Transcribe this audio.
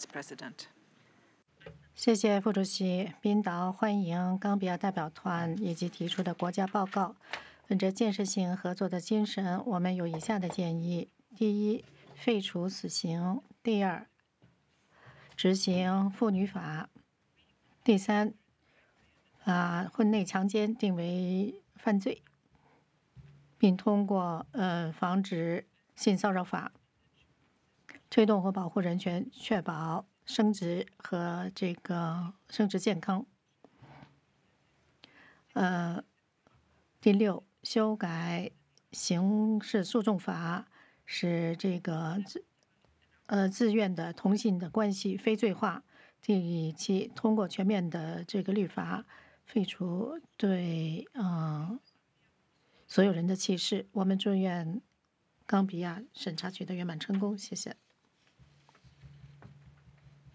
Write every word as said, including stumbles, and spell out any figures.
President. 谢谢副主席。冰岛欢迎冈比亚代表团以及提出的国家报告。本着建设性合作的精神，我们有以下的建议：第一，废除死刑；第二，执行妇女法；第三，把婚内强奸定为犯罪，并通过呃防止性骚扰法，推动和保护人权，确保生殖和这个生殖健康。呃，第六，修改刑事诉讼法，使这个自呃自愿的同性的关系非罪化。第七，通过全面的这个律法，废除对呃所有人的歧视。我们祝愿冈比亚审查取得圆满成功。谢谢。